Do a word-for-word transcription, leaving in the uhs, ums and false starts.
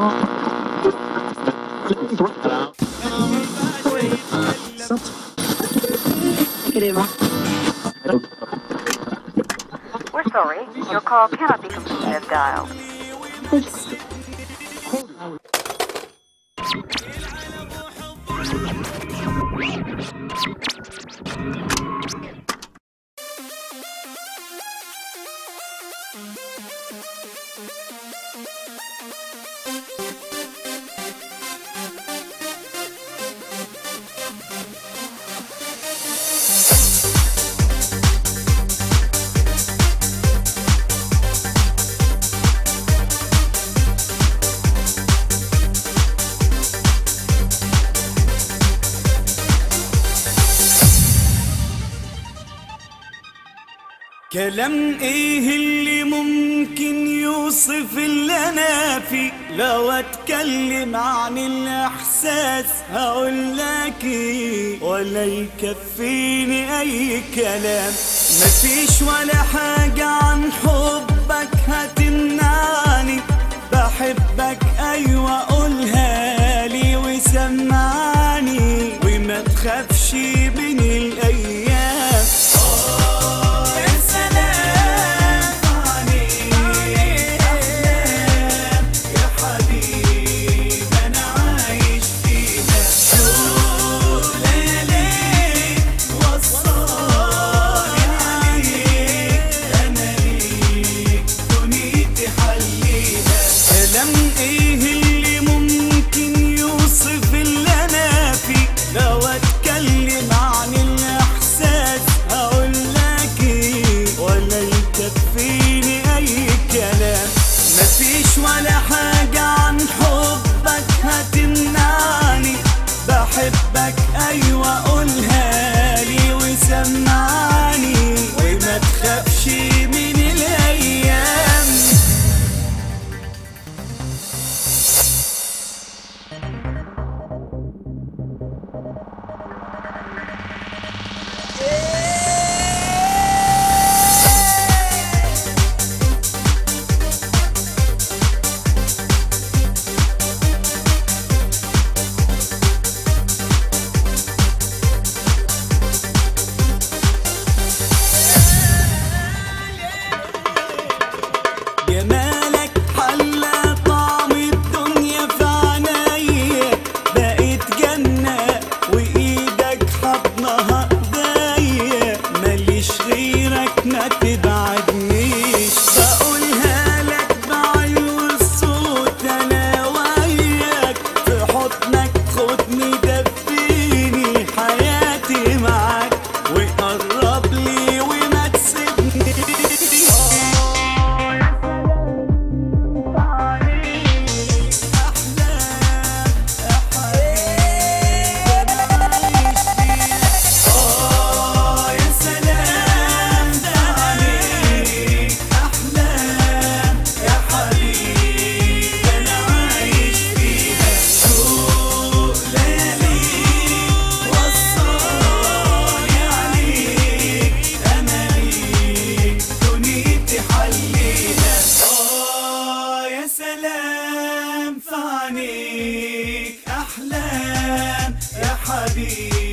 We're sorry, your call cannot be completed as dialed. كلام ايه اللي ممكن يوصف اللي انا فيه؟ لو اتكلم عن الاحساس هقولك ايه، ولا يكفيني اي كلام. مفيش ولا حاجة عن حبك هتمنعني، بحبك ايوه قولها لي وسمعني، وما تخافش من الايام. مفيش ولا حاجة عن حبك هتمنعني، بحبك أيوة قولها لي وسمعني، وما تخافش من الأيام. جمالك حلى طعم الدنيا في عينيا، بقيت جنة وإيدك حضنها إيديا، ماليش غيرك ما تبعدنيش، بقولها لك بعيون الصوت أنا وياك، في حضنك خدني دفيني حياتي معاك، وقرب لي وما تسيبنيش. سلام في عينيك أحلام يا حبيبي.